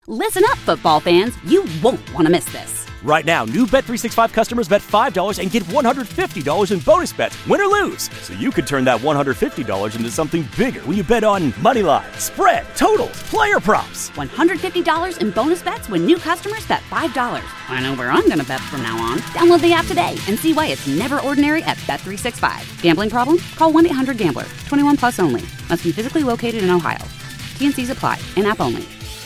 Listen up, football fans. You won't want to miss this. Right now, new Bet365 customers bet $5 and get $150 in bonus bets, win or lose. So you could turn that $150 into something bigger when you bet on money line, spread, totals, player props. $150 in bonus bets when new customers bet $5. I know where I'm going to bet from now on. Download the app today and see why it's never ordinary at Bet365. Gambling problem? Call 1-800-GAMBLER. 21 plus only. Must be physically located in Ohio. T&Cs apply. In-app only.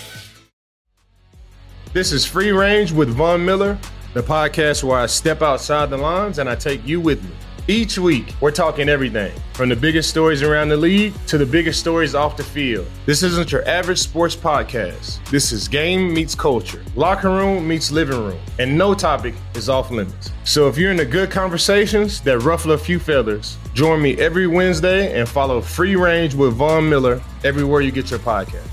This is Free Range with Von Miller, the podcast where I step outside the lines and I take you with me. Each week, we're talking everything, from the biggest stories around the league to the biggest stories off the field. This isn't your average sports podcast. This is game meets culture, locker room meets living room, and no topic is off limits. So if you're into good conversations that ruffle a few feathers, join me every Wednesday and follow Free Range with Von Miller everywhere you get your podcast.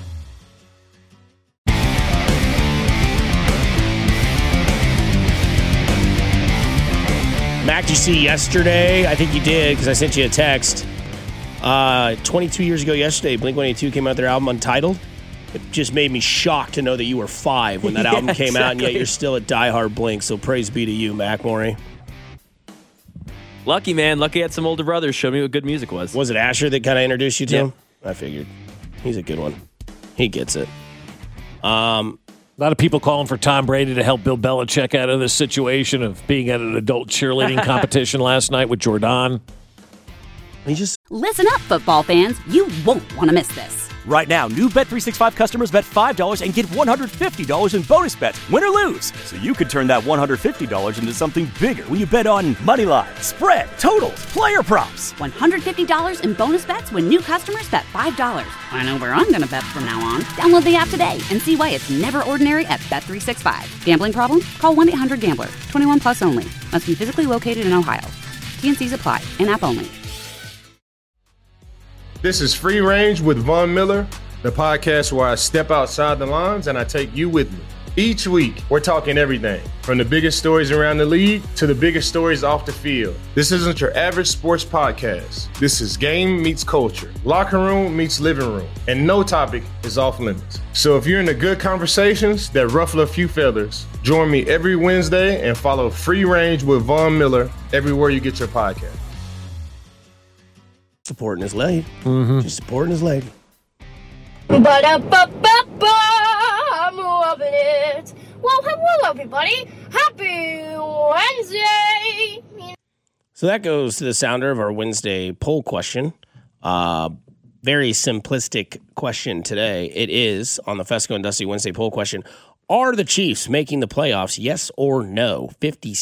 Mac, did you see yesterday? I think you did because I sent you a text. 22 years ago yesterday, Blink-182 came out with their album Untitled. It just made me shocked to know that you were 5 when that album came out, and yet you're still a diehard Blink, so praise be to you, Mac Morey. Lucky, man. Lucky I had some older brothers show me what good music was. Was it Asher that kind of introduced you to Yeah. him? I figured. He's a good one. He gets it. A lot of people calling for Tom Brady to help Bill Belichick out of this situation of being at an adult cheerleading competition last night with Jordan. Listen up, football fans. You won't want to miss this. Right now, new Bet365 customers bet $5 and get $150 in bonus bets, win or lose. So you could turn that $150 into something bigger when you bet on money line, spread, totals, player props. $150 in bonus bets when new customers bet $5. I know where I'm going to bet from now on. Download the app today and see why it's never ordinary at Bet365. Gambling problem? Call 1-800-GAMBLER. 21 plus only. Must be physically located in Ohio. T&Cs apply. In-app only. This is Free Range with Von Miller, the podcast where I step outside the lines and I take you with me. Each week, we're talking everything, from the biggest stories around the league to the biggest stories off the field. This isn't your average sports podcast. This is game meets culture, locker room meets living room, and no topic is off limits. So if you're into good conversations that ruffle a few feathers, join me every Wednesday and follow Free Range with Von Miller everywhere you get your podcast. Supporting his leg. Just supporting his leg. Ba-da-ba-ba-ba, I'm loving it. Well, hello, everybody. Happy Wednesday. So that goes to the sounder of our Wednesday poll question. Very simplistic question today. It is on the Fesco and Dusty Wednesday poll question. Are the Chiefs making the playoffs, yes or no?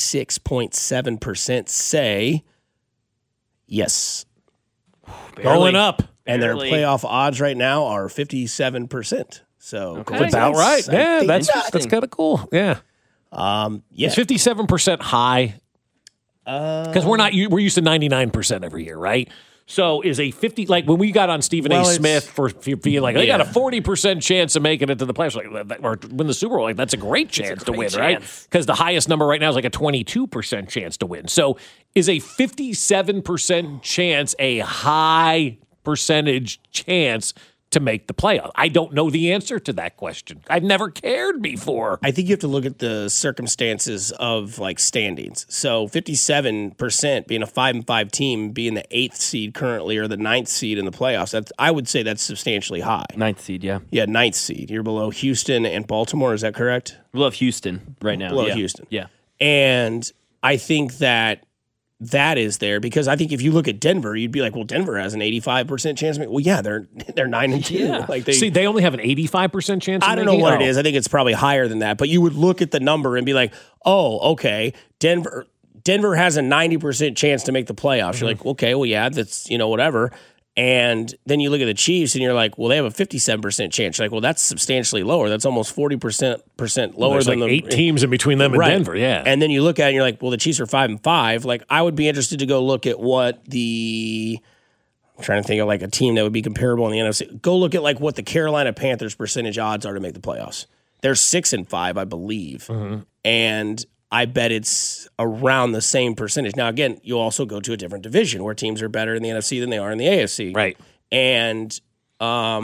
56.7% say yes. Going up. And their Barely. playoff odds right now are 57%. So Okay. That's about right. Yeah, that's Interesting. kind of cool. Yeah. yeah. It's 57% high. Because we're used to 99% every year, right? So is a 50, like when we got on Stephen A. Smith for being like, they got a 40% chance of making it to the playoffs, like, or win the Super Bowl, like that's a great chance to win, right? Because the highest number right now is like a 22% chance to win. So is a 57% chance a high percentage chance to make the playoff? I don't know the answer to that question. I've never cared before. I think you have to look at the circumstances of like standings. So 57% being a 5-5 team, being the 8th seed currently or the 9th seed in the playoffs. I would say that's substantially high. 9th seed, yeah. Yeah, 9th seed. You're below Houston and Baltimore. Is that correct? We love Houston right now. Below yeah. Houston. Yeah. And I think that is there because I think if you look at Denver, you'd be like, well, Denver has an 85% chance. Well, yeah, they're 9-2. Yeah. Like They only have an 85% chance of I don't know making what it is. I think it's probably higher than that. But you would look at the number and be like, oh, okay, Denver has a 90% chance to make the playoffs. You're like, okay, well, yeah, that's, whatever. And then you look at the Chiefs and you're like, well, they have a 57% chance. You're like, well, that's substantially lower. That's almost 40% lower There's than like the 8 teams in between them and Right. Denver, yeah. And then you look at it and you're like, well, the Chiefs are 5-5. Like, I would be interested to go look at what I'm trying to think of like a team that would be comparable in the NFC. Go look at like what the Carolina Panthers percentage odds are to make the playoffs. They're 6-5, I believe. Mm-hmm. And I bet it's around the same percentage. Now, again, you also go to a different division where teams are better in the NFC than they are in the AFC. Right. And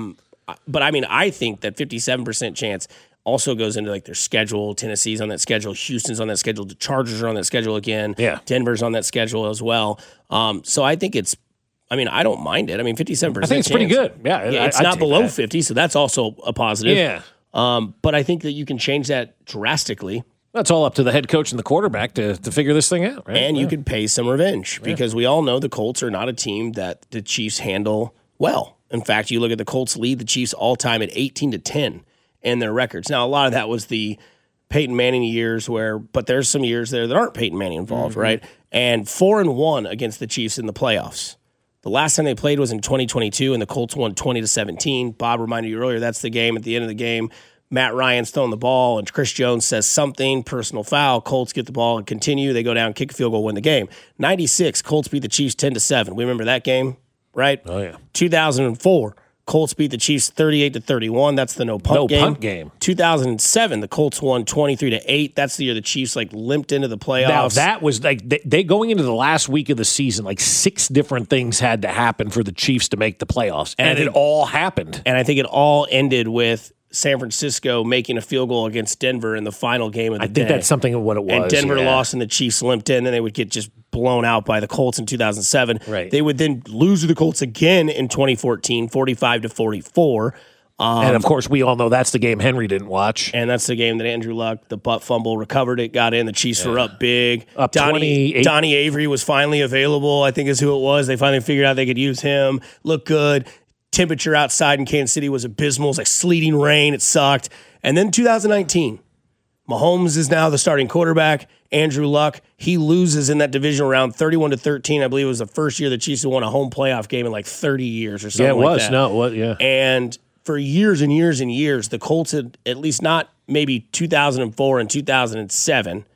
But I mean, I think that 57% chance also goes into like their schedule. Tennessee's on that schedule. Houston's on that schedule. The Chargers are on that schedule again. Yeah. Denver's on that schedule as well. So I think I don't mind it. I mean, 57%. I think it's pretty good. Yeah. It's not below 50, so that's also a positive. Yeah. But I think that you can change that drastically. That's all up to the head coach and the quarterback to figure this thing out, right? And you can pay some revenge because we all know the Colts are not a team that the Chiefs handle well. In fact, you look at the Colts lead the Chiefs all time at 18-10 in their records. Now, a lot of that was the Peyton Manning years but there's some years there that aren't Peyton Manning involved, right? And 4-1 against the Chiefs in the playoffs. The last time they played was in 2022, and the Colts won 20-17. Bob reminded you earlier, that's the game. At the end of the game, Matt Ryan's throwing the ball, and Chris Jones says something, personal foul. Colts get the ball and continue. They go down, kick a field goal, win the game. 96, Colts beat the Chiefs 10-7. We remember that game, right? Oh, yeah. 2004, Colts beat the Chiefs 38-31. That's the no punt game. 2007, the Colts won 23-8. That's the year the Chiefs limped into the playoffs. Now that was they going into the last week of the season, 6 different things had to happen for the Chiefs to make the playoffs, and it all happened. And I think it all ended with San Francisco making a field goal against Denver in the final game of the day. I think that's something of what it was. And Denver lost, and the Chiefs limped in, and they would get just blown out by the Colts in 2007. Right. They would then lose to the Colts again in 2014, 45-44. And, of course, we all know that's the game Henry didn't watch. And that's the game that Andrew Luck, the butt fumble, recovered it, got in. The Chiefs were up big. Up 28. Donnie Avery was finally available, I think is who it was. They finally figured out they could use him. Looked good. Temperature outside in Kansas City was abysmal. It was like sleeting rain. It sucked. And then 2019, Mahomes is now the starting quarterback. Andrew Luck, he loses in that divisional round 31-13. I believe it was the first year the Chiefs had won a home playoff game in 30 years or something it was. like that. No, it was, yeah. And for years and years and years, the Colts had, at least not maybe 2004 and 2007,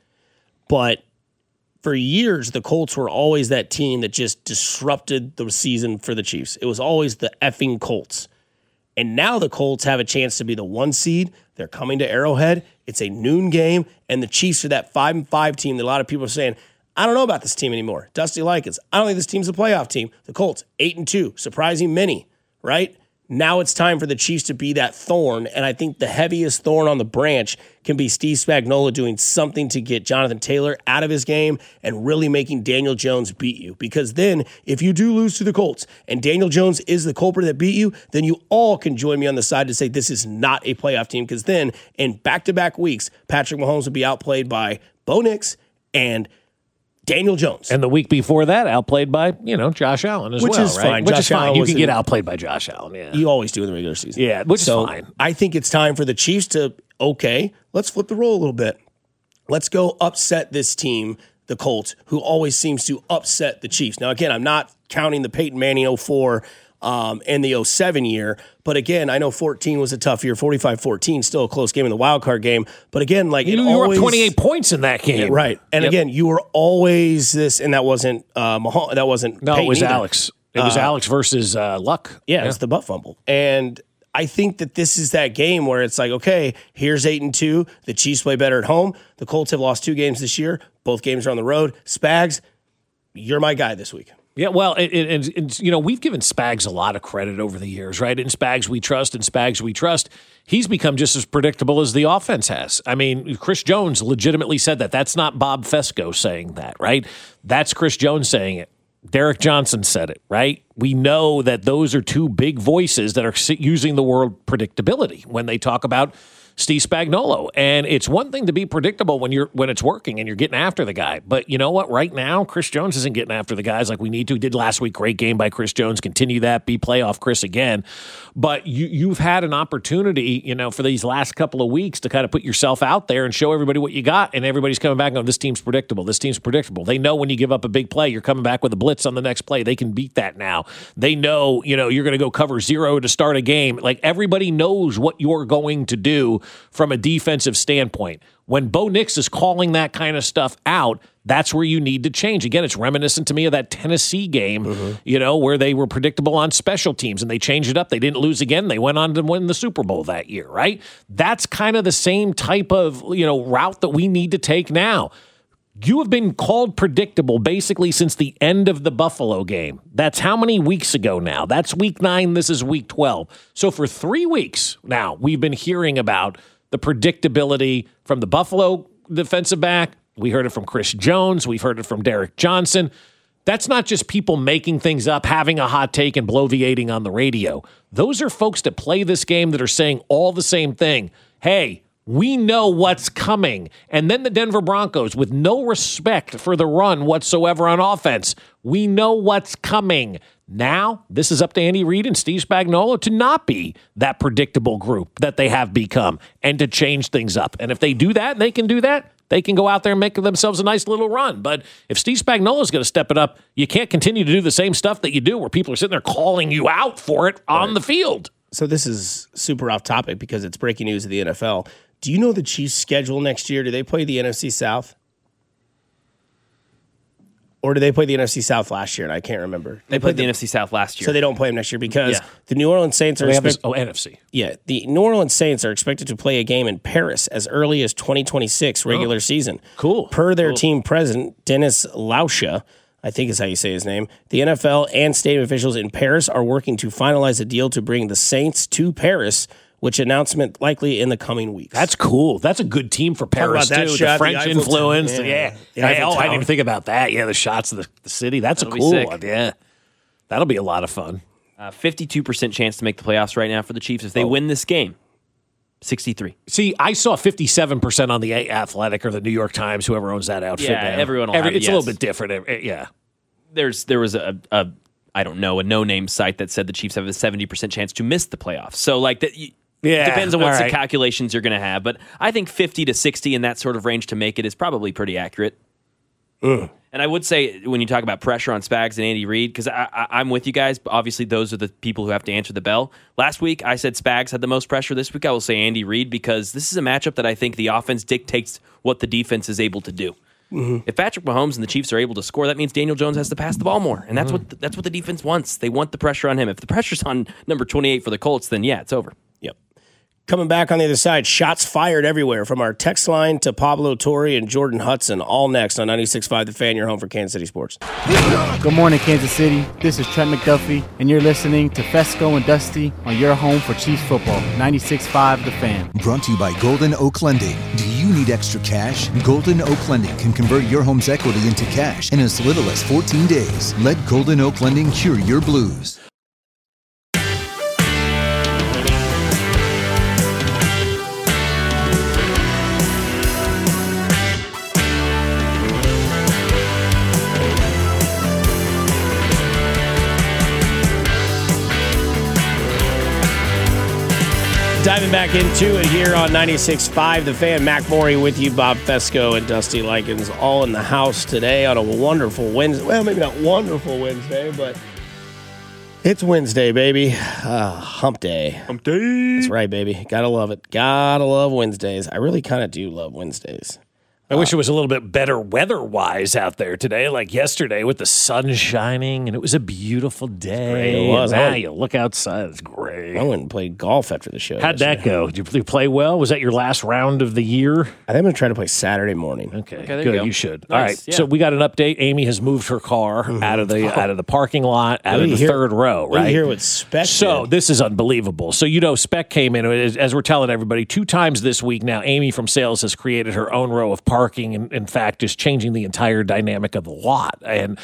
but for years, the Colts were always that team that just disrupted the season for the Chiefs. It was always the effing Colts. And now the Colts have a chance to be the 1 seed. They're coming to Arrowhead. It's a noon game, and the Chiefs are that 5-5 team that a lot of people are saying, I don't know about this team anymore. Dusty Likens, I don't think this team's a playoff team. The Colts, 8-2, surprising many, right? Now it's time for the Chiefs to be that thorn, and I think the heaviest thorn on the branch can be Steve Spagnuolo doing something to get Jonathan Taylor out of his game and really making Daniel Jones beat you. Because then, if you do lose to the Colts and Daniel Jones is the culprit that beat you, then you all can join me on the side to say this is not a playoff team. Because then, in back-to-back weeks, Patrick Mahomes will be outplayed by Bo Nix and Daniel Jones. And the week before that, outplayed by, Josh Allen as well, Which is right? fine. Which Josh is fine. Allen You can get outplayed by Josh Allen, yeah. You always do in the regular season. Yeah, which is fine. I think it's time for the Chiefs to, let's flip the role a little bit. Let's go upset this team, the Colts, who always seems to upset the Chiefs. Now, again, I'm not counting the Peyton Manning 04 and the 07 year. But again, I know 14 was a tough year. 45-14, still a close game in the wild card game. But again, you were up 28 points in that game, right? And again, you were always this, and that wasn't Mahomes. That wasn't. No, Peyton it was either. Alex. It was Alex versus Luck. Yeah, it's the butt fumble. And I think that this is that game where it's okay, here's 8-2. The Chiefs play better at home. The Colts have lost 2 games this year. Both games are on the road. Spags, you're my guy this week. Yeah, well, and we've given Spags a lot of credit over the years, right? In Spags we trust, and Spags we trust. He's become just as predictable as the offense has. I mean, Chris Jones legitimately said that. That's not Bob Fesco saying that, right? That's Chris Jones saying it. Derek Johnson said it, right? We know that those are 2 big voices that are using the word predictability when they talk about Steve Spagnuolo. And it's one thing to be predictable when it's working and you're getting after the guy. But you know what? Right now, Chris Jones isn't getting after the guys like we need to. He did last week. Great game by Chris Jones. Continue that. Be playoff Chris again. But you've had an opportunity, for these last couple of weeks to kind of put yourself out there and show everybody what you got. And everybody's coming back and going, this team's predictable. This team's predictable. They know when you give up a big play, you're coming back with a blitz on the next play. They can beat that now. They know, you're going to go cover 0 to start a game. Everybody knows what you're going to do from a defensive standpoint. When Bo Nix is calling that kind of stuff out, that's where you need to change. Again, it's reminiscent to me of that Tennessee game, where they were predictable on special teams and they changed it up. They didn't lose again. They went on to win the Super Bowl that year, right? That's kind of the same type of, route that we need to take now. You have been called predictable basically since the end of the Buffalo game. That's how many weeks ago now? That's week 9. This is week 12. So for 3 weeks now, we've been hearing about the predictability from the Buffalo defensive back. We heard it from Chris Jones. We've heard it from Derek Johnson. That's not just people making things up, having a hot take and bloviating on the radio. Those are folks that play this game that are saying all the same thing. Hey, we know what's coming. And then the Denver Broncos, with no respect for the run whatsoever on offense, we know what's coming. Now, this is up to Andy Reid and Steve Spagnuolo to not be that predictable group that they have become and to change things up. And if they do that, and they can do that, they can go out there and make themselves a nice little run. But if Steve Spagnuolo is going to step it up, you can't continue to do the same stuff that you do where people are sitting there calling you out for it on the field. So this is super off topic because it's breaking news of the NFL. Do you know the Chiefs' schedule next year? Do they play the NFC South? Or did they play the NFC South last year? And I can't remember. They played the NFC South last year. So they don't play them next year because the New Orleans Saints are NFC. Yeah, the New Orleans Saints are expected to play a game in Paris as early as 2026 regular season. Cool. Per their team president, Dennis Lauscha, I think is how you say his name, the NFL and stadium officials in Paris are working to finalize a deal to bring the Saints to Paris, which announcement likely in the coming weeks. That's cool. That's a good team for Paris, that too. shot, the French the Eiffel influence. Tower. Yeah. The Eiffel I didn't Tower. even think about that. Yeah, the shots of the city. That's That'll a be cool sick. one. Yeah. That'll be a lot of fun. 52% chance to make the playoffs right now for the Chiefs if they win this game. 63. See, I saw 57% on the Athletic or the New York Times, whoever owns that outfit. Yeah, now. everyone will have it, It's a little yes. bit different. Yeah. There was a I don't know, a no-name site that said the Chiefs have a 70% chance to miss the playoffs. So, like, that depends on what all right. calculations you're going to have. But I think 50 to 60 in that sort of range to make it is probably pretty accurate. And I would say, when you talk about pressure on Spags and Andy Reid, because I'm with you guys, obviously those are the people who have to answer the bell. Last week, I said Spags had the most pressure. This week, I will say Andy Reid, because this is a matchup that I think the offense dictates what the defense is able to do. If Patrick Mahomes and the Chiefs are able to score, that means Daniel Jones has to pass the ball more, and that's what the defense wants. They want the pressure on him. If the pressure's on number 28 for the Colts, then yeah, it's over. Yep. Coming back on the other side, shots fired everywhere from our text line to Pablo Torre and Jordan Hudson, all next on 96.5 The Fan, your home for Kansas City Sports. Good morning, Kansas City. This is Trent McDuffie, and you're listening to Fesco and Dusty on your home for Chiefs football, 96.5 The Fan. Brought to you by Golden Oak Lending. Do you need extra cash? Golden Oak Lending can convert your home's equity into cash in as little as 14 days. Let Golden Oak Lending cure your blues. Diving back into it here on 96.5 The Fan. Mac Morey with you, Bob Fesco and Dusty Likens, all in the house today on a wonderful Wednesday. Well, maybe not wonderful Wednesday, but it's Wednesday, baby. Hump day. Hump day. That's right, baby. Gotta love it. Gotta love Wednesdays. I really kind of do love Wednesdays. I wish it was a little bit better weather-wise out there today, like yesterday with the sun shining, and it was a beautiful day. great. It was. Now you look outside, it's great. I went and played golf after the show. How'd that go? Did you play well? Was that your last round of the year? I think I'm going to try to play Saturday morning. Okay, there good. you go. You should. Nice, All right. yeah. So we got an update. Amy has moved her car out of the parking lot, out of the third row. Right Right here with Spec. So this is unbelievable. So Spec came in as we're telling everybody 2 times this week now. Amy from sales has created her own row of parking, and in fact, just changing the entire dynamic of the lot. And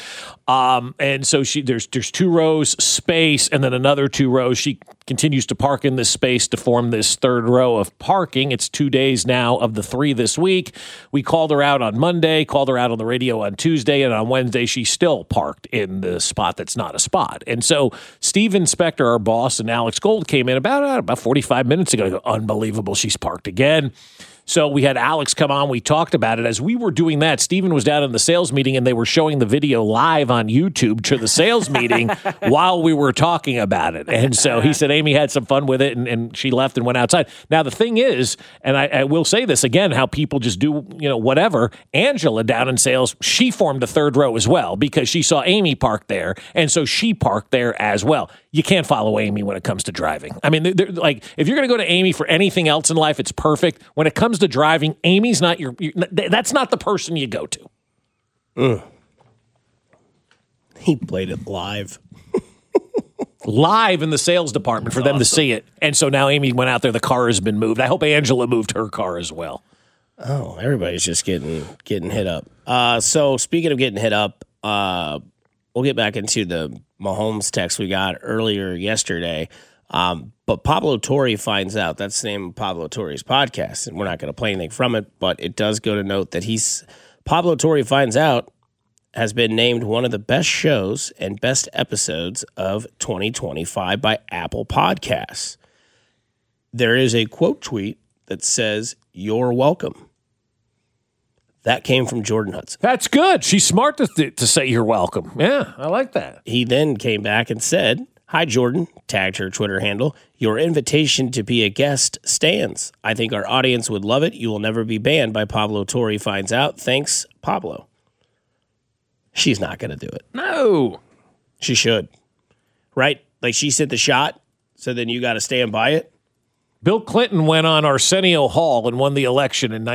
so there's 2 rows space, and then another 2 rows. She continues to park in this space to form this third row of parking. It's 2 days now of the 3 this week. We called her out on Monday, called her out on the radio on Tuesday, and on Wednesday she's still parked in the spot that's not a spot. And so Steven Spector, our boss, and Alex Gold came in about 45 minutes ago. They go, unbelievable, she's parked again. So we had Alex come on. We talked about it. As we were doing that, Steven was down in the sales meeting, and they were showing the video live on YouTube to the sales meeting while we were talking about it. And so he said Amy had some fun with it, and she left and went outside. Now, the thing is, and I will say this again, how people just do, whatever. Angela down in sales, she formed a third row as well because she saw Amy parked there, and so she parked there as well. You can't follow Amy when it comes to driving. I mean, like, if you're going to go to Amy for anything else in life, it's perfect. When it comes to driving, Amy's not that's not the person you go to. He played it live. Live in the sales department for them to see it. And so now Amy went out there. The car has been moved. I hope Angela moved her car as well. Oh, everybody's just getting hit up. So speaking of getting hit up, we'll get back into the Mahomes text we got earlier yesterday. But Pablo Torre finds out, that's the name of Pablo Torre's podcast, and we're not going to play anything from it, but it does go to note that Pablo Torre finds out has been named one of the best shows and best episodes of 2025 by Apple Podcasts. There is a quote tweet that says, "You're welcome." That came from Jordan Hudson. That's good. She's smart to say you're welcome. Yeah, I like that. He then came back and said, "Hi, Jordan," tagged her Twitter handle. "Your invitation to be a guest stands. I think our audience would love it. You will never be banned by Pablo Torre finds out. Thanks, Pablo." She's not going to do it. No. She should. Right? Like she sent the shot, so then you got to stand by it. Bill Clinton went on Arsenio Hall and won the election in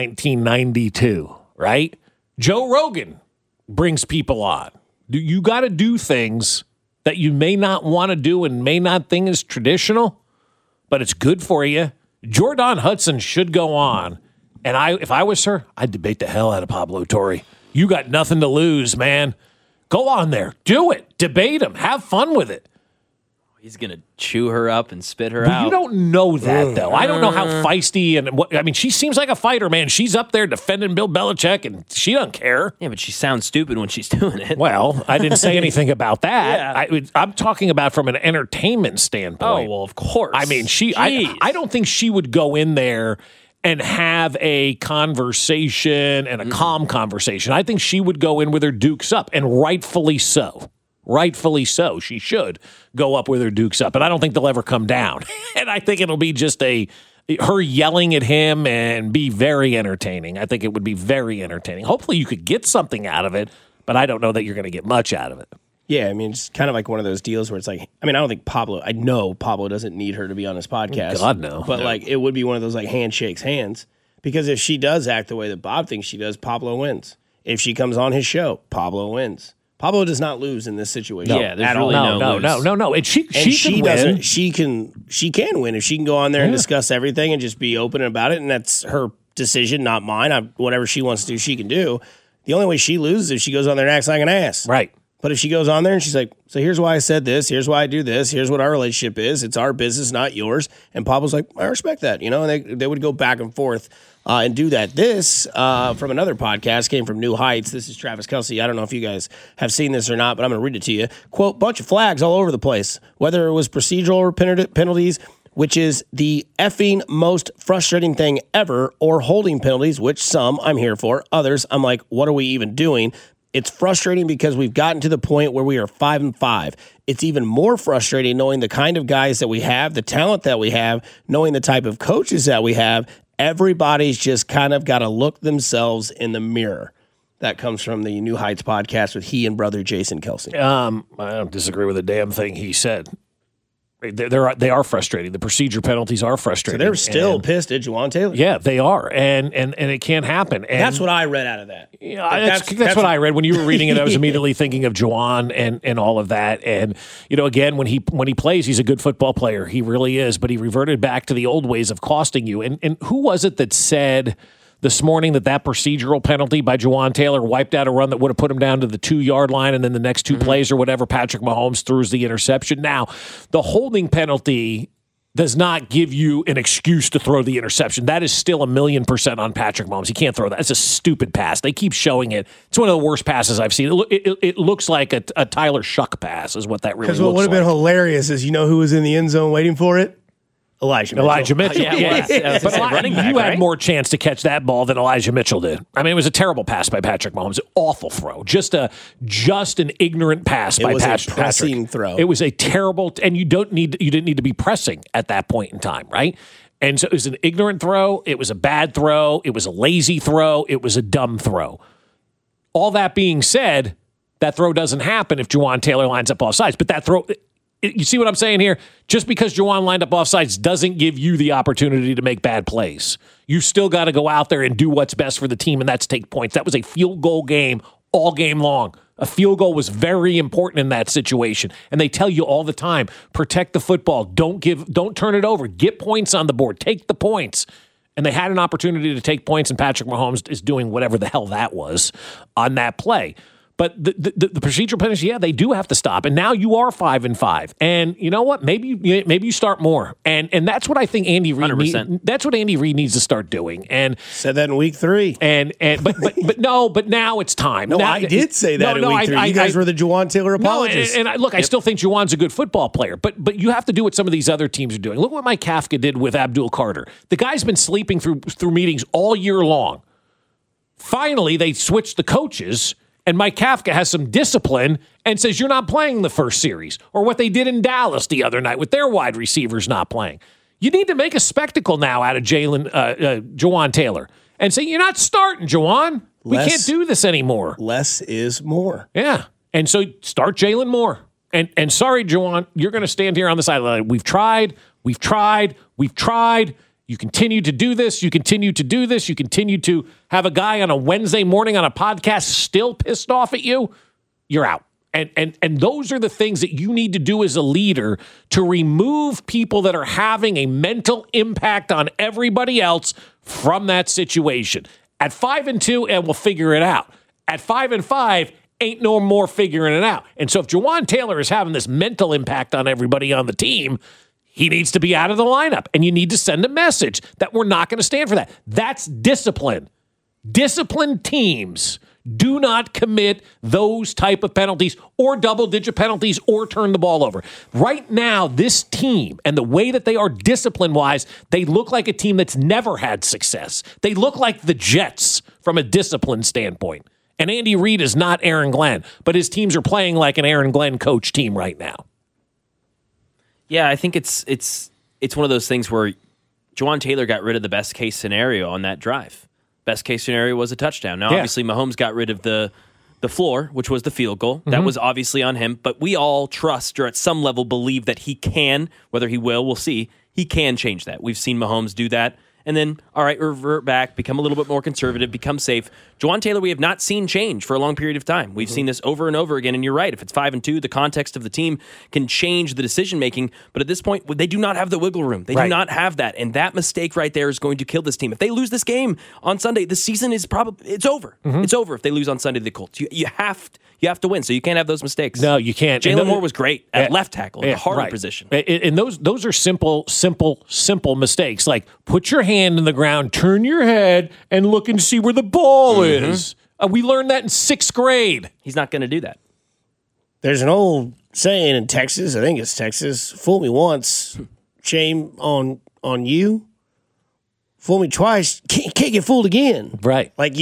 1992, right? Joe Rogan brings people on. You got to do things that you may not want to do and may not think is traditional, but it's good for you. Jordan Hudson should go on. And if I was her, I'd debate the hell out of Pablo Torre. You got nothing to lose, man. Go on there. Do it. Debate him. Have fun with it. He's going to chew her up and spit her But out. you don't know that, though. I don't know how feisty and what. I mean, she seems like a fighter, man. She's up there defending Bill Belichick, and she doesn't care. Yeah, but she sounds stupid when she's doing it. Well, I didn't say anything about that. Yeah. I'm talking about from an entertainment standpoint. Oh, well, of course. I mean, I don't think she would go in there and have a conversation and a calm conversation. I think she would go in with her dukes up, and rightfully so. Rightfully so. She should go up with her dukes up, and I don't think they'll ever come down. And I think it'll be just her yelling at him and be very entertaining. I think it would be very entertaining. Hopefully you could get something out of it, but I don't know that you're going to get much out of it. Yeah, I mean, it's kind of like one of those deals where it's like, I mean, I don't think I know Pablo doesn't need her to be on his podcast. God, no. But like, it would be one of those like handshakes hands, because if she does act the way that Bob thinks she does, Pablo wins. If she comes on his show, Pablo wins. Pablo does not lose in this situation. Yeah, there's really no lose. No. And she can doesn't. win. She can win if she can go on there and discuss everything and just be open about it, and that's her decision, not mine. Whatever she wants to do, she can do. The only way she loses is if she goes on there and acts like an ass. Right. But if she goes on there and she's like, so here's why I said this, here's why I do this, here's what our relationship is, it's our business, not yours. And Pablo's like, I respect that, and they would go back and forth and do that. This, from another podcast, came from New Heights. This is Travis Kelce. I don't know if you guys have seen this or not, but I'm going to read it to you. Quote, bunch of flags all over the place, whether it was procedural or penalties, which is the effing most frustrating thing ever, or holding penalties, which some I'm here for, others I'm like, what are we even doing? It's frustrating because we've gotten to the point where we are 5-5. It's even more frustrating knowing the kind of guys that we have, the talent that we have, knowing the type of coaches that we have. Everybody's just kind of got to look themselves in the mirror. That comes from the New Heights podcast with he and brother Jason Kelce. I don't disagree with a damn thing he said. They are frustrating. The procedure penalties are frustrating. So they're still pissed at Juwan Taylor. Yeah, they are, and it can't happen. And that's what I read out of that. Yeah, that's what I read when you were reading it. I was immediately thinking of Juwan and all of that. And again, when he plays, he's a good football player. He really is. But he reverted back to the old ways of costing you. And who was it that said this morning that procedural penalty by Juwan Taylor wiped out a run that would have put him down to the 2-yard line, and then the next two plays or whatever, Patrick Mahomes throws the interception. Now, the holding penalty does not give you an excuse to throw the interception. That is still 1,000,000% on Patrick Mahomes. He can't throw that. It's a stupid pass. They keep showing it. It's one of the worst passes I've seen. It looks like a Tyler Shuck pass is what that really looks like. Because what would have been hilarious is, who was in the end zone waiting for it? Elijah Mitchell. But running back, you had more chance to catch that ball than Elijah Mitchell did. I mean, it was a terrible pass by Patrick Mahomes. Awful throw. Just an ignorant pass by Patrick. It was a pressing throw. It was a terrible, and you didn't need to be pressing at that point in time, right? And so it was an ignorant throw. It was a bad throw. It was a lazy throw. It was a dumb throw. All that being said, that throw doesn't happen if Juwan Taylor lines up offsides. But that throw... You see what I'm saying here? Just because Juwan lined up offsides doesn't give you the opportunity to make bad plays. You still got to go out there and do what's best for the team, and that's take points. That was a field goal game all game long. A field goal was very important in that situation. And they tell you all the time, protect the football. Don't turn it over. Get points on the board. Take the points. And they had an opportunity to take points, and Patrick Mahomes is doing whatever the hell that was on that play. But the procedural penalties, yeah, they do have to stop. And now you are 5-5. And you know what? Maybe you start more. And that's what I think Andy Reid that's what Andy Reid needs to start doing. And said that in week 3. But now it's time. No, now, I did say that in week 3. You guys were the Juwan Taylor apologists. Look, I still think Juwan's a good football player. But you have to do what some of these other teams are doing. Look what Mike Kafka did with Abdul Carter. The guy's been sleeping through meetings all year long. Finally, they switched the coaches. And Mike Kafka has some discipline and says, you're not playing the first series. Or what they did in Dallas the other night with their wide receivers not playing. You need to make a spectacle now out of Juwan Taylor and say, you're not starting, Juwan. We can't do this anymore. Less is more. Yeah. And so start Jalen Moore. And sorry, Juwan, you're going to stand here on the sideline. We've tried. You continue to do this. You continue to have a guy on a Wednesday morning on a podcast still pissed off at you. You're out. And those are the things that you need to do as a leader to remove people that are having a mental impact on everybody else from that situation. At 5-2, and we'll figure it out. At 5-5, ain't no more figuring it out. And so if Juwan Taylor is having this mental impact on everybody on the team, he needs to be out of the lineup, and you need to send a message that we're not going to stand for that. That's discipline. Disciplined teams do not commit those type of penalties or double-digit penalties or turn the ball over. Right now, this team and the way that they are discipline-wise, they look like a team that's never had success. They look like the Jets from a discipline standpoint. And Andy Reid is not Aaron Glenn, but his teams are playing like an Aaron Glenn coach team right now. Yeah, I think it's one of those things where Juwan Taylor got rid of the best case scenario on that drive. Best case scenario was a touchdown. Now, obviously, Mahomes got rid of the floor, which was the field goal. That was obviously on him. But we all trust or at some level believe that he can, whether he will, we'll see, he can change that. We've seen Mahomes do that. And then, all right, revert back, become a little bit more conservative, become safe. Juwan Taylor, we have not seen change for a long period of time. We've seen this over and over again, and you're right. If it's 5-2, the context of the team can change the decision-making. But at this point, they do not have the wiggle room. They do not have that. And that mistake right there is going to kill this team. If they lose this game on Sunday, the season is it's over. It's over if they lose on Sunday to the Colts. You have to win, so you can't have those mistakes. No, you can't. Jalen Moore was great at left tackle, in the harder position. And those are simple mistakes. Like, put your hand in the ground, turn your head, and look and see where the ball is. We learned that in 6th grade. He's not going to do that. There's an old saying in Texas, I think it's Texas, fool me once, shame on you. Fool me twice, can't get fooled again. Right. Like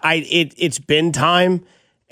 it's been time,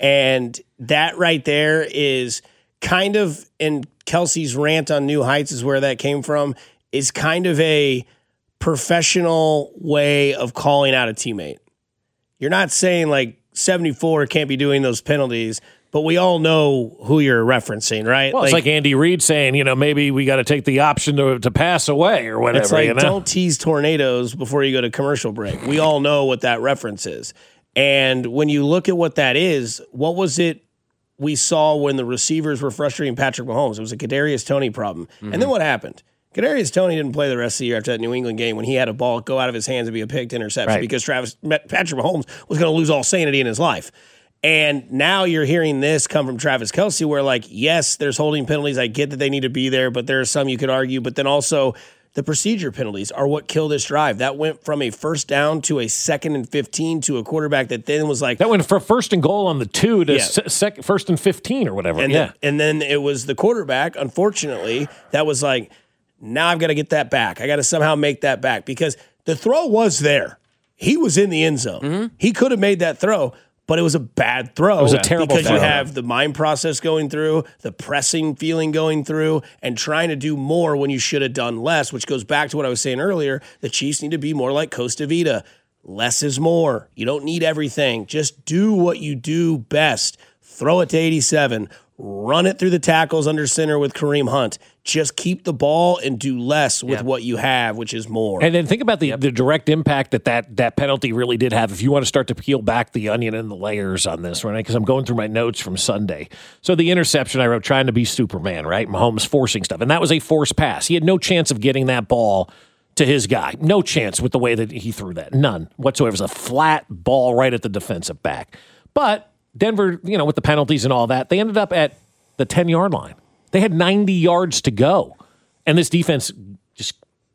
and that right there is kind of, in Kelsey's rant on New Heights is where that came from, is kind of a professional way of calling out a teammate. You're not saying like 74 can't be doing those penalties, but we all know who you're referencing, right? Well, it's like Andy Reid saying, maybe we got to take the option to pass away or whatever. It's like, don't tease tornadoes before you go to commercial break. We all know what that reference is. And when you look at what that is, what was it we saw when the receivers were frustrating Patrick Mahomes? It was a Kadarius Toney problem. And then what happened? Kadarius Toney didn't play the rest of the year after that New England game when he had a ball go out of his hands and be a picked interception because Patrick Mahomes was going to lose all sanity in his life. And now you're hearing this come from Travis Kelce where, like, yes, there's holding penalties. I get that they need to be there, but there are some you could argue. But then also the procedure penalties are what killed this drive. That went from a first down to a 2nd and 15 to a quarterback that then was like... That went from 1st and goal on the 2 to 1st and 15 or whatever. And then it was the quarterback, unfortunately, that was like... Now I've got to get that back. I got to somehow make that back because the throw was there. He was in the end zone. He could have made that throw, but it was a bad throw. It was a terrible throw. Because you have the mind process going through, the pressing feeling going through, and trying to do more when you should have done less, which goes back to what I was saying earlier. The Chiefs need to be more like Costa Vida. Less is more. You don't need everything. Just do what you do best. Throw it to 87. run it through the tackles under center with Kareem Hunt. Just keep the ball and do less with what you have, which is more. And then think about the direct impact that penalty really did have. If you want to start to peel back the onion and the layers on this, right? Because I'm going through my notes from Sunday. So the interception I wrote, trying to be Superman, right? Mahomes forcing stuff. And that was a forced pass. He had no chance of getting that ball to his guy. No chance with the way that he threw that. None whatsoever. It was a flat ball right at the defensive back. But Denver, with the penalties and all that, they ended up at the 10-yard line. They had 90 yards to go. And this defense just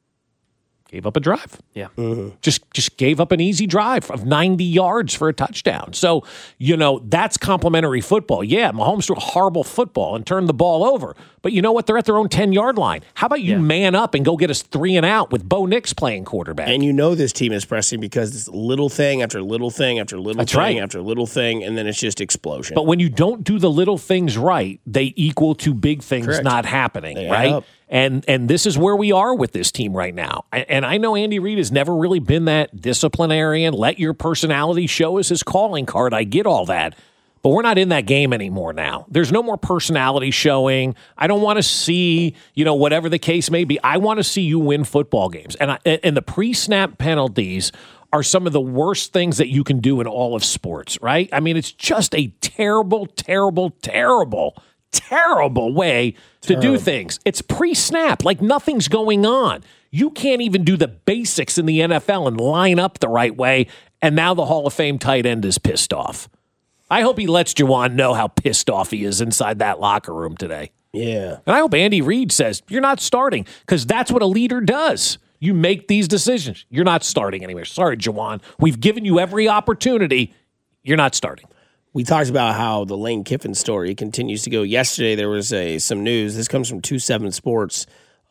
gave up a drive. Yeah. Just gave up an easy drive of 90 yards for a touchdown. So, that's complimentary football. Yeah, Mahomes threw a horrible football and turned the ball over. But you know what? They're at their own 10-yard line. How about you man up and go get us 3 and out with Bo Nix playing quarterback? And this team is pressing because it's little thing after little thing after little thing after little thing, and then it's just explosion. But when you don't do the little things right, they equal to big things not happening, right? And this is where we are with this team right now. And I know Andy Reid has never really been that disciplinarian. Let your personality show as his calling card. I get all that. But we're not in that game anymore now. There's no more personality showing. I don't want to see, whatever the case may be. I want to see you win football games. And the pre-snap penalties are some of the worst things that you can do in all of sports, right? I mean, it's just a terrible, terrible, terrible, terrible way to do things. It's pre-snap, like nothing's going on. You can't even do the basics in the NFL and line up the right way, and now the Hall of Fame tight end is pissed off. I hope he lets Juwan know how pissed off he is inside that locker room today. Yeah. And I hope Andy Reid says, you're not starting, because that's what a leader does. You make these decisions. You're not starting anywhere. Sorry, Juwan. We've given you every opportunity. You're not starting. We talked about how the Lane Kiffin story continues to go. Yesterday, there was some news. This comes from 27 Sports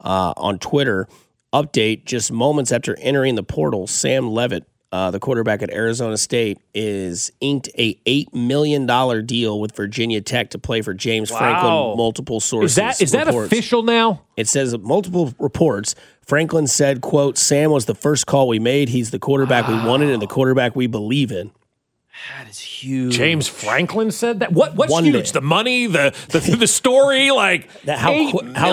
on Twitter. Update, just moments after entering the portal, Sam Leavitt, the quarterback at Arizona State, is inked a $8 million deal with Virginia Tech to play for James Franklin. Multiple sources. Is that official now? It says multiple reports. Franklin said, quote, Sam was the first call we made. He's the quarterback we wanted and the quarterback we believe in. That is huge. James Franklin said that? What's huge? The money, the story, like how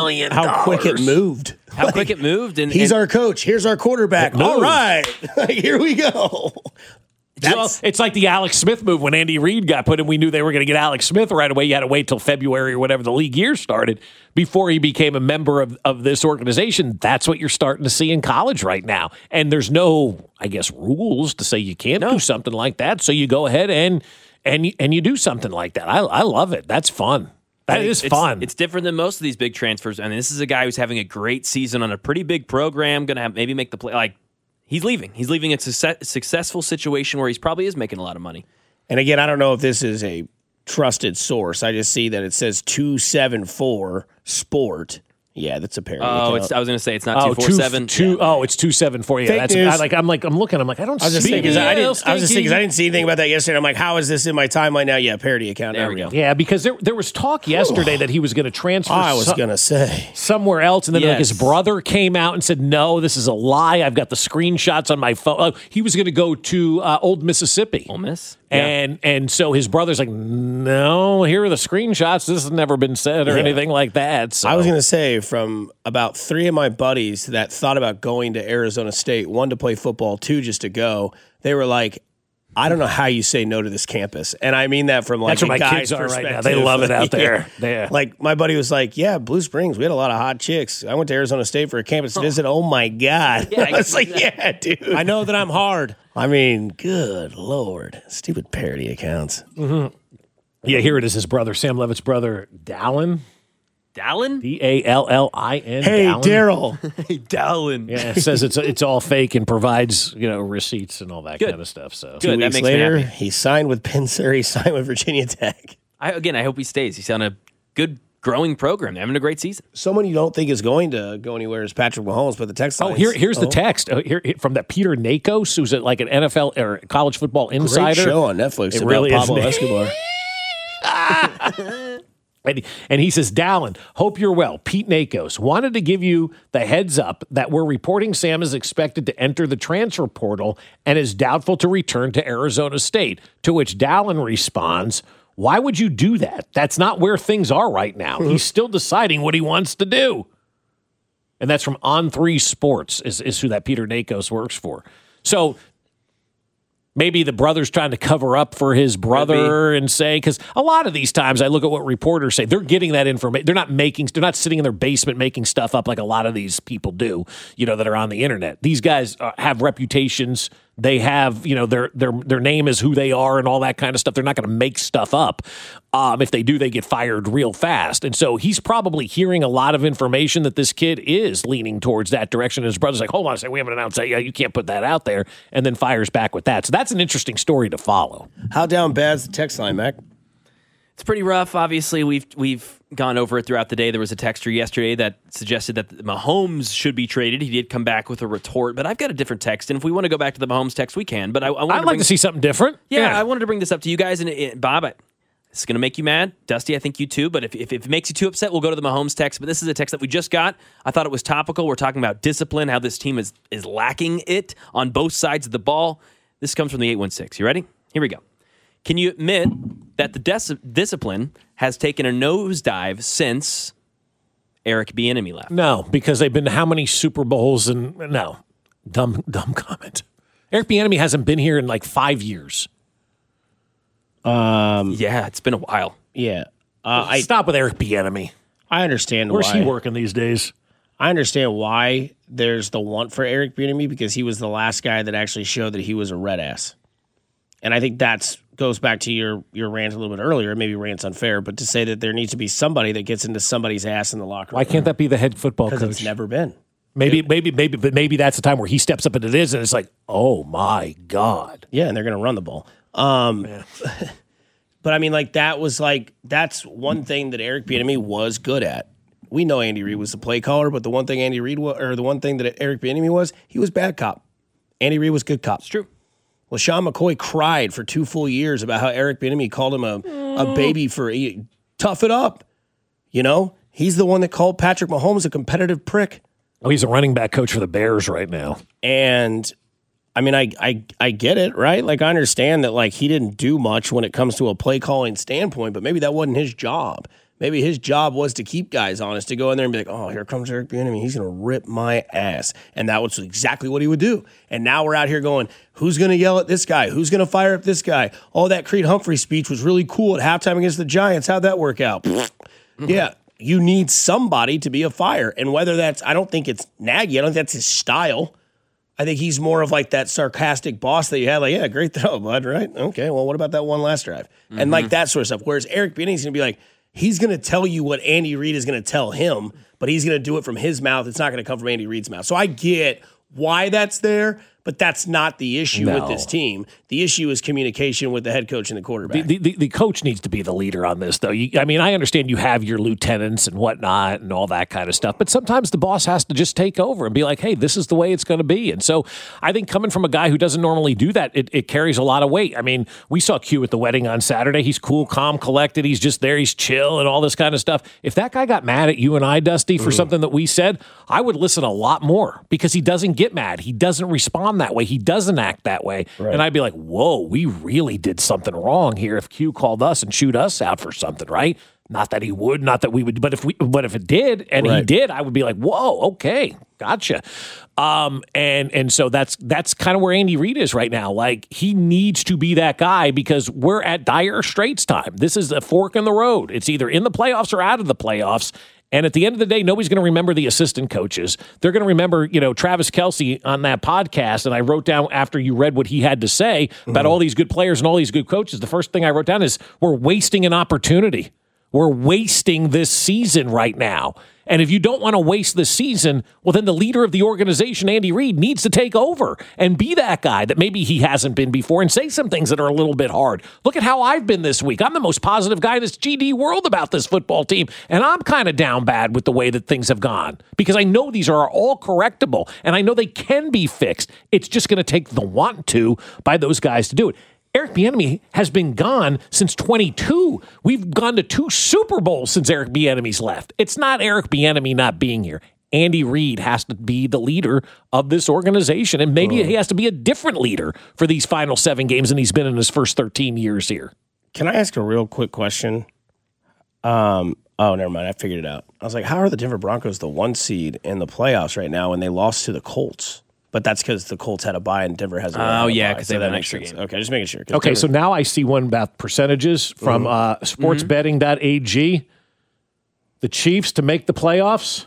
quick it moved. How quick it moved. And he's our coach. Here's our quarterback. All right. Here we go. It's like the Alex Smith move when Andy Reid got put in. We knew they were going to get Alex Smith right away. You had to wait till February or whatever the league year started before he became a member of this organization. That's what you're starting to see in college right now. And there's no, I guess, rules to say you can't do something like that. So you go ahead and you do something like that. I love it. That's fun. That is fun. It's different than most of these big transfers. I mean, this is a guy who's having a great season on a pretty big program, going to maybe make the play. Like, he's leaving. He's leaving a successful situation where he probably is making a lot of money. And again, I don't know if this is a trusted source. I just see that it says 274 Sport. Yeah, that's a parody. I was going to say it's not 247. It's 274. Yeah, that's I'm looking. I'm like, I don't. I was just thinking because I didn't see anything about that yesterday. I'm like, how is this in my timeline now? Yeah, parody account. There we go. Yeah, because there was talk yesterday that he was going to transfer. I was going to say somewhere else, and then like his brother came out and said, "No, this is a lie. I've got the screenshots on my phone." He was going to go to Old Mississippi. Ole Miss. And so his brother's like, no, here are the screenshots. This has never been said or anything like that. So. I was going to say from about 3 of my buddies that thought about going to Arizona State, 1 to play football, 2 just to go, they were like, I don't know how you say no to this campus. And I mean that from like that's where my kids are right now. They love it out there. Yeah. Like my buddy was like, yeah, Blue Springs, we had a lot of hot chicks. I went to Arizona State for a campus visit. Oh my God. Yeah, I was like, yeah, dude. I know that I'm hard. I mean, good Lord. Stupid parody accounts. Mm-hmm. Yeah, here it is. His brother, Sam Leavitt's brother, Dallin. Dallin? Dallin. Hey, Daryl. Hey, Dallin. Yeah, it says it's all fake and provides, receipts and all that kind of stuff. So 2 weeks later, he signed with Penn State. He signed with Virginia Tech. I hope he stays. He's on a good growing program. They're having a great season. Someone you don't think is going to go anywhere is Patrick Mahomes, but the text lines. Here's the text here from that Peter Nakos, who's like an NFL or college football insider. Great show on Netflix it about really Pablo Escobar. And he says, Dallin, hope you're well. Pete Nakos wanted to give you the heads up that we're reporting Sam is expected to enter the transfer portal and is doubtful to return to Arizona State. To which Dallin responds, Why would you do that? That's not where things are right now. He's still deciding what he wants to do. And that's from On3 Sports is who that Peter Nakos works for. So maybe the brother's trying to cover up for his brother and say, because a lot of these times I look at what reporters say, they're getting that information. They're not sitting in their basement making stuff up like a lot of these people do, that are on the internet. These guys have reputations. They have, their name is who they are and all that kind of stuff. They're not going to make stuff up. If they do, they get fired real fast. And so he's probably hearing a lot of information that this kid is leaning towards that direction. And his brother's like, hold on a second, we haven't announced that. Yeah, you can't put that out there. And then fires back with that. So that's an interesting story to follow. How down bad's the text line, Mac? It's pretty rough. Obviously, we've gone over it throughout the day. There was a texter yesterday that suggested that Mahomes should be traded. He did come back with a retort, but I've got a different text. And if we want to go back to the Mahomes text, we can. But I'd like to see something different. Yeah, I wanted to bring this up to you guys. And Bob, it's going to make you mad. Dusty, I think you too. But if it makes you too upset, we'll go to the Mahomes text. But this is a text that we just got. I thought it was topical. We're talking about discipline, how this team is lacking it on both sides of the ball. This comes from the 816. You ready? Here we go. Can you admit that the discipline has taken a nosedive since Eric Bieniemy left? No, because they've been to how many Super Bowls? And no, dumb comment. Eric Bieniemy hasn't been here in like 5 years. Yeah, it's been a while. Yeah. Stop with Eric Bieniemy. I understand Where's why. he working these days? I understand why there's the want for Eric Bieniemy, because he was the last guy that actually showed that he was a red ass. And I think that goes back to your rant a little bit earlier. Maybe rant's unfair, but to say that there needs to be somebody that gets into somebody's ass in the locker room. Why can't that be the head football coach? Because it's never been. Maybe that's the time where he steps up and it is, and it's like, oh my God. Yeah, and they're going to run the ball. But I mean, that's one thing that Eric Bieniemy was good at. We know Andy Reid was the play caller, but the one thing the one thing that Eric Bieniemy was, he was bad cop. Andy Reid was good cop. It's true. Well, Sean McCoy cried for 2 full years about how Eric Bieniemy called him a baby for tough it up. He's the one that called Patrick Mahomes a competitive prick. Oh, he's a running back coach for the Bears right now. And I mean, I get it, right? Like, I understand that he didn't do much when it comes to a play calling standpoint, but maybe that wasn't his job. Maybe his job was to keep guys honest, to go in there and be like, oh, here comes Eric Bieniemy. He's going to rip my ass. And that was exactly what he would do. And now we're out here going, who's going to yell at this guy? Who's going to fire up this guy? Oh, that Creed Humphrey speech was really cool at halftime against the Giants. How'd that work out? Yeah, you need somebody to be a fire. And whether that's, I don't think it's Nagy. I don't think that's his style. I think he's more of that sarcastic boss that you had. Yeah, great throw, bud, right? Okay, well, what about that one last drive? Mm-hmm. And that sort of stuff. Whereas Eric Bieniemy's going to be like, he's going to tell you what Andy Reid is going to tell him, but he's going to do it from his mouth. It's not going to come from Andy Reid's mouth. So I get why that's there, but that's not the issue with this team. The issue is communication with the head coach and the quarterback. The coach needs to be the leader on this, though. I understand you have your lieutenants and whatnot and all that kind of stuff, but sometimes the boss has to just take over and be like, hey, this is the way it's going to be. And so I think coming from a guy who doesn't normally do that, it carries a lot of weight. I mean, we saw Q at the wedding on Saturday. He's cool, calm, collected. He's just there. He's chill and all this kind of stuff. If that guy got mad at you and I, Dusty, for something that we said, I would listen a lot more because he doesn't get mad. He doesn't respond that way. He doesn't act that way. Right. And I'd be like, whoa, we really did something wrong here if Q called us and chewed us out for something, right? Not that he would, not that we would, but if it did and he did, I would be like, whoa, okay, gotcha. And so that's kind of where Andy Reid is right now. He needs to be that guy because we're at dire straits time. This is a fork in the road. It's either in the playoffs or out of the playoffs. And at the end of the day, nobody's going to remember the assistant coaches. They're going to remember, Travis Kelce on that podcast. And I wrote down after you read what he had to say about all these good players and all these good coaches, the first thing I wrote down is we're wasting an opportunity. We're wasting this season right now. And if you don't want to waste the season, well, then the leader of the organization, Andy Reid, needs to take over and be that guy that maybe he hasn't been before and say some things that are a little bit hard. Look at how I've been this week. I'm the most positive guy in this GD world about this football team. And I'm kind of down bad with the way that things have gone because I know these are all correctable and I know they can be fixed. It's just going to take the want to by those guys to do it. Eric Bieniemy has been gone since 22. We've gone to 2 Super Bowls since Eric Bieniemy's left. It's not Eric Bieniemy not being here. Andy Reid has to be the leader of this organization, and maybe he has to be a different leader for these final 7 games than he's been in his first 13 years here. Can I ask a real quick question? Oh, never mind. I figured it out. I was like, how are the Denver Broncos the 1 seed in the playoffs right now when they lost to the Colts? But that's because the Colts had a bye and Denver hasn't. Oh, yeah, because they have an extra game. Okay, just making sure. Okay, so now I see one about percentages from sportsbetting.ag. The Chiefs to make the playoffs,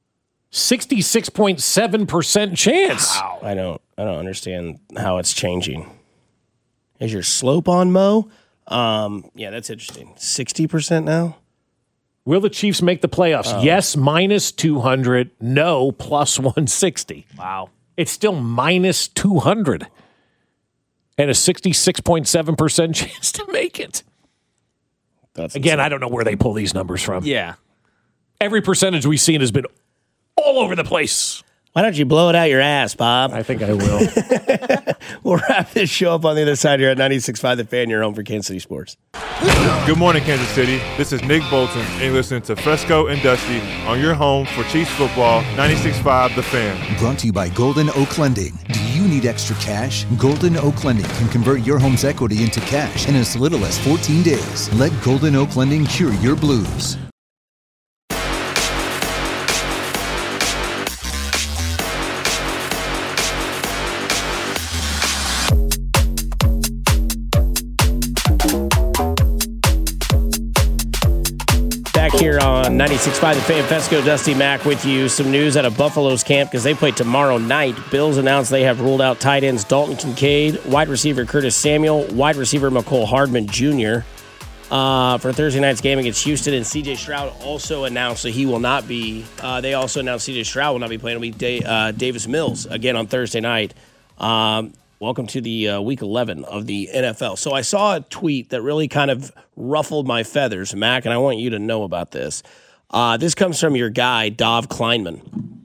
66.7% chance. Wow. I don't understand how it's changing. Is your slope on Mo? Yeah, that's interesting. 60% now? Will the Chiefs make the playoffs? Yes, minus 200. No, plus 160. Wow. It's still minus 200. And a 66.7% chance to make it. That's Again, insane. I don't know where they pull these numbers from. Yeah. Every percentage we've seen has been all over the place. Why don't you blow it out your ass, Bob? I think I will. We'll wrap this show up on the other side here at 96.5 The Fan, your home for Kansas City sports. Good morning, Kansas City. This is Nick Bolton, and you're listening to Fesco and Dusty on your home for Chiefs football, 96.5 The Fan. Brought to you by Golden Oak Lending. Do you need extra cash? Golden Oak Lending can convert your home's equity into cash in as little as 14 days. Let Golden Oak Lending cure your blues. Here on 96.5 The Fan, Fesco, Dusty Mac with you. Some news out of Buffalo's camp because they play tomorrow night. Bills announced they have ruled out tight ends Dalton Kincaid, wide receiver Curtis Samuel, wide receiver McCole Hardman Jr. For Thursday night's game against Houston. And C.J. Stroud also announced that he will not be. They also announced C.J. Stroud will not be playing. It'll be Davis Mills again on Thursday night. Welcome to the Week 11 of the NFL. So I saw a tweet that really kind of ruffled my feathers, Mac, and I want you to know about this. This comes from your guy, Dov Kleinman.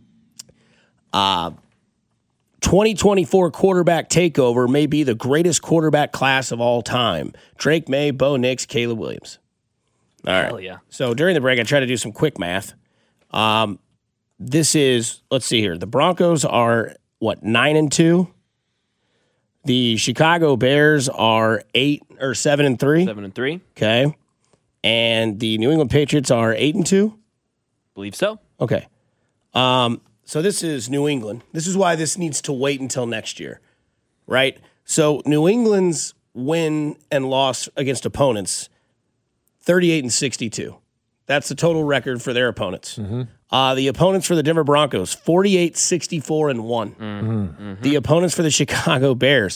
2024 quarterback takeover may be the greatest quarterback class of all time. Drake May, Bo Nix, Caleb Williams. All right. Hell yeah. So during the break, I tried to do some quick math. This is, let's see here. The Broncos are, 9-2? The Chicago Bears are 7-3. 7-3. Okay. And the New England Patriots are 8-2. Believe so. Okay. So this is New England. This is why this needs to wait until next year, right? So New England's win and loss against opponents, 38-62. That's the total record for their opponents. Mm-hmm. The opponents for the Denver Broncos, 48-64-1. Mm-hmm. The opponents for the Chicago Bears,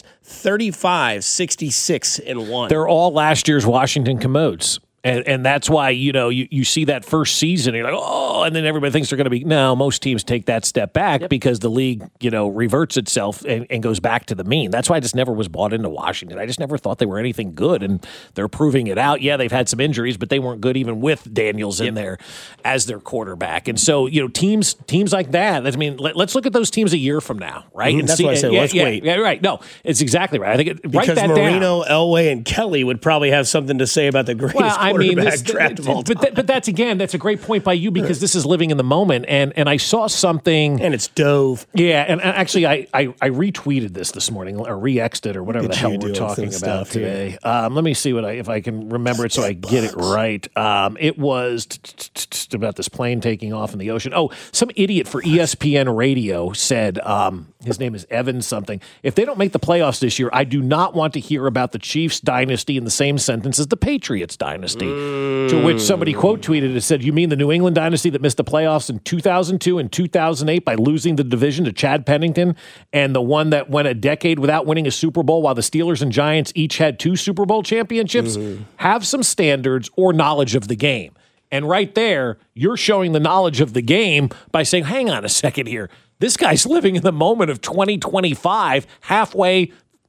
35-66-1. They're all last year's Washington Commodes. And that's why, you see that first season, and you're like, oh, and then everybody thinks they're going to be. No, most teams take that step back because the league, reverts itself and goes back to the mean. That's why I just never was bought into Washington. I just never thought they were anything good, and they're proving it out. Yeah, they've had some injuries, but they weren't good even with Daniels in there as their quarterback. And so, teams like that, let's look at those teams a year from now, right? Mm-hmm. And that's why I said let's wait. Yeah, right. No, it's exactly right. I think because write that Marino, down. Elway, and Kelly would probably have something to say about the greatest quarterback draft of all time. But that's a great point by you because this is living in the moment. And I saw something. And it's Dove. Yeah. And actually, I retweeted this morning or re-exed it or whatever the hell we're talking about today. Let me see if I can remember it so I get it right. It was about this plane taking off in the ocean. Oh, some idiot for ESPN Radio said, his name is Evan something. If they don't make the playoffs this year, I do not want to hear about the Chiefs dynasty in the same sentence as the Patriots dynasty. To which somebody quote tweeted and said, you mean the New England dynasty that missed the playoffs in 2002 and 2008 by losing the division to Chad Pennington, and the one that went a decade without winning a Super Bowl while the Steelers and Giants each had 2 Super Bowl championships? Have some standards or knowledge of the game. And right there, you're showing the knowledge of the game by saying, hang on a second here. This guy's living in the moment of 2025, halfway,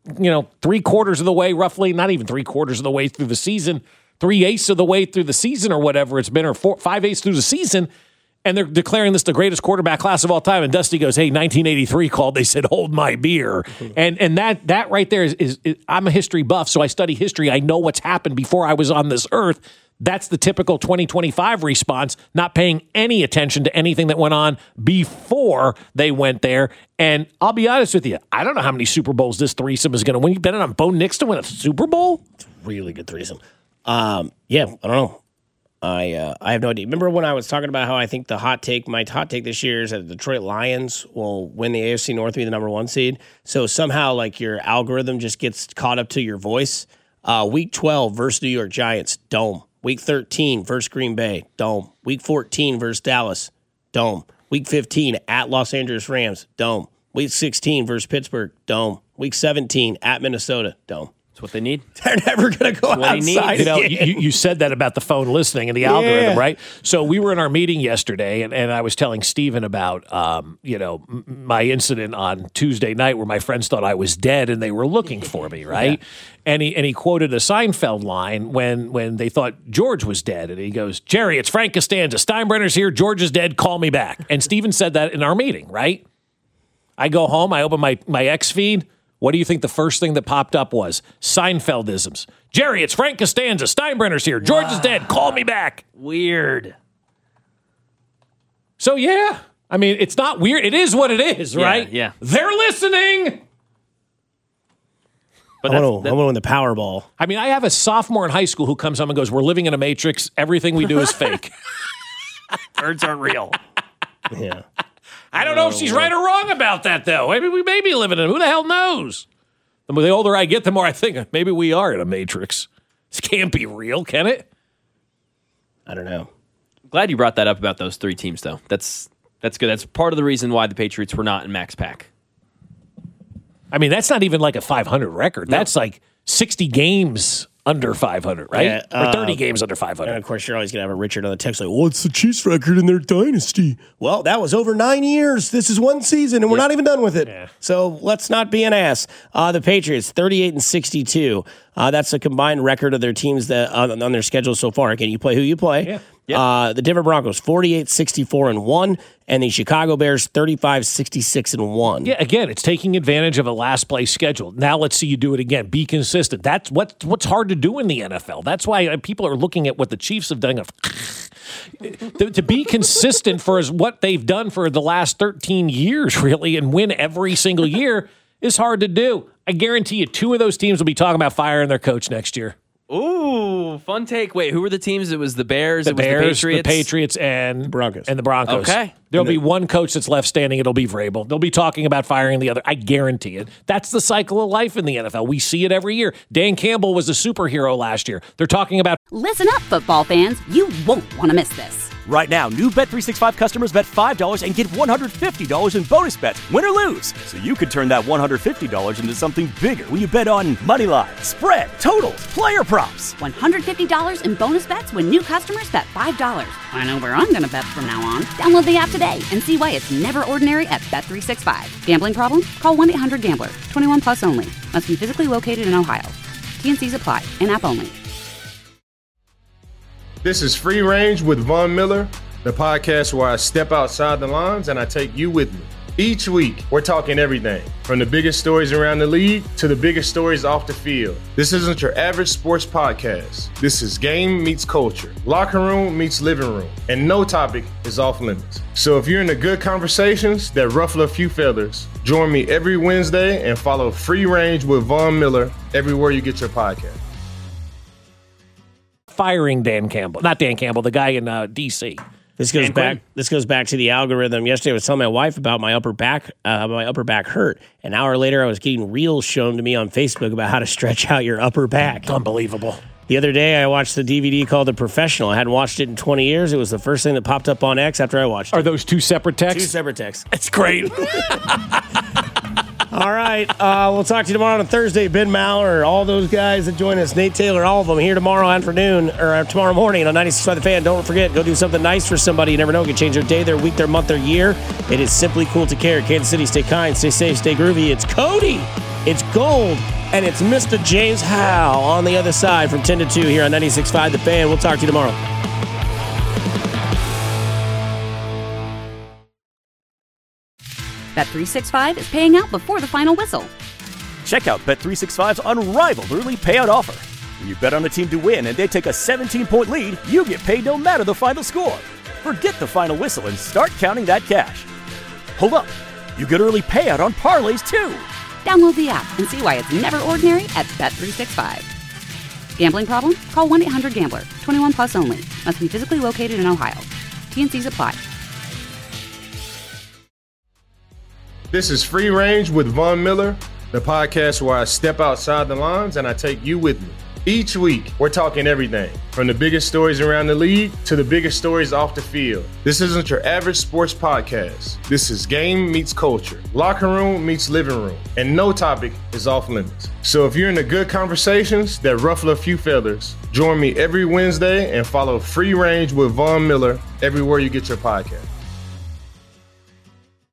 3/4 of the way, roughly, not even 3/4 of the way through the season, 3/8 of the way through the season or whatever it's been, or 5/8 through the season, and they're declaring this the greatest quarterback class of all time. And Dusty goes, hey, 1983 called. They said, hold my beer. And that right there is I'm a history buff, so I study history. I know what's happened before I was on this earth. That's the typical 2025 response, not paying any attention to anything that went on before they went there. And I'll be honest with you, I don't know how many Super Bowls this threesome is going to win. You betting on Bo Nix to win a Super Bowl? It's a really good threesome. Yeah, I don't know. I have no idea. Remember when I was talking about how I think my hot take this year is that the Detroit Lions will win the AFC North and be the number 1 seed. So somehow, like, your algorithm just gets caught up to your voice. Week 12 versus New York Giants, dome. Week 13 versus Green Bay, dome. Week 14 versus Dallas, dome. Week 15 at Los Angeles Rams, dome. Week 16 versus Pittsburgh, dome. Week 17 at Minnesota, dome. That's what they need. They're never going to go outside. You said that about the phone listening and the algorithm, right? So we were in our meeting yesterday, and I was telling Steven about, my incident on Tuesday night where my friends thought I was dead and they were looking for me, right? Yeah. And he quoted a Seinfeld line when they thought George was dead, and he goes, "Jerry, it's Frank Costanza. Steinbrenner's here. George is dead. Call me back." And Steven said that in our meeting, right? I go home. I open my X feed. What do you think the first thing that popped up was? Seinfeldisms. "Jerry, it's Frank Costanza. Steinbrenner's here. George is dead. Call me back." Weird. So, yeah. I mean, it's not weird. It is what it is, right? Yeah. They're listening. But I want to win the Powerball. I mean, I have a sophomore in high school who comes home and goes, "We're living in a matrix. Everything we do is fake. Birds aren't real." Yeah. I don't know if she's right or wrong about that, though. Maybe we may be living in it. Who the hell knows? The older I get, the more I think maybe we are in a matrix. This can't be real, can it? I don't know. Glad you brought that up about those 3 teams, though. That's good. That's part of the reason why the Patriots were not in Max Pack. I mean, that's not even like a 500 record. No. That's like 60 games under 500, right? Yeah, or 30 games under 500. And, of course, you're always going to have a Richard on the text like, "What's the Chiefs record in their dynasty?" Well, that was over 9 years. This is 1 season, and we're not even done with it. Yeah. So let's not be an ass. The Patriots, 38-62. That's a combined record of their teams that on their schedule so far. Again, you play who you play. Yeah. Yep. The Denver Broncos, 48-64-1, and the Chicago Bears, 35-66-1. Yeah, again, it's taking advantage of a last place schedule. Now let's see you do it again. Be consistent. That's what's hard to do in the NFL. That's why people are looking at what the Chiefs have done. To be consistent for what they've done for the last 13 years, really, and win every single year is hard to do. I guarantee you 2 of those teams will be talking about firing their coach next year. Ooh, fun take. Wait, who were the teams? It was the Bears, the Patriots, and Broncos. And the Broncos. Okay. There'll be one coach that's left standing. It'll be Vrabel. They'll be talking about firing the other. I guarantee it. That's the cycle of life in the NFL. We see it every year. Dan Campbell was a superhero last year. They're talking about... Listen up, football fans. You won't want to miss this. Right now, new Bet365 customers bet $5 and get $150 in bonus bets, win or lose. So you could turn that $150 into something bigger when you bet on money line, spread, totals, player props. $150 in bonus bets when new customers bet $5. I know where I'm going to bet from now on. Download the app today and see why it's never ordinary at Bet365. Gambling problem? Call 1-800-GAMBLER. 21 plus only. Must be physically located in Ohio. T&Cs apply. In-app only. This is Free Range with Von Miller, the podcast where I step outside the lines and I take you with me. Each week, we're talking everything from the biggest stories around the league to the biggest stories off the field. This isn't your average sports podcast. This is game meets culture, locker room meets living room, and no topic is off limits. So if you're into good conversations that ruffle a few feathers, join me every Wednesday and follow Free Range with Von Miller everywhere you get your podcast. Firing Dan Campbell. Not Dan Campbell, the guy in D.C. This goes back to the algorithm. Yesterday I was telling my wife about my upper back hurt. An hour later I was getting reels shown to me on Facebook about how to stretch out your upper back. Unbelievable. The other day I watched the DVD called The Professional. I hadn't watched it in 20 years. It was the first thing that popped up on X after I watched it. Are those 2 separate texts? 2 separate texts. That's great. All right. We'll talk to you tomorrow on Thursday. Ben Maller, all those guys that join us, Nate Taylor, all of them here tomorrow afternoon or tomorrow morning on 96.5 The Fan. Don't forget, go do something nice for somebody. You never know. It can change their day, their week, their month, their year. It is simply cool to care. Kansas City, stay kind, stay safe, stay groovy. It's Cody. It's Gold. And it's Mr. James Howe on the other side from 10 to 2 here on 96.5 The Fan. We'll talk to you tomorrow. Bet365 is paying out before the final whistle. Check out Bet365's unrivaled early payout offer. When you bet on a team to win and they take a 17-point lead, you get paid no matter the final score. Forget the final whistle and start counting that cash. Hold up. You get early payout on parlays, too. Download the app and see why it's never ordinary at Bet365. Gambling problem? Call 1-800-GAMBLER. 21 plus only. Must be physically located in Ohio. T&Cs apply. This is Free Range with Von Miller, the podcast where I step outside the lines and I take you with me. Each week, we're talking everything from the biggest stories around the league to the biggest stories off the field. This isn't your average sports podcast. This is game meets culture, locker room meets living room, and no topic is off limits. So if you're into good conversations that ruffle a few feathers, join me every Wednesday and follow Free Range with Von Miller everywhere you get your podcast.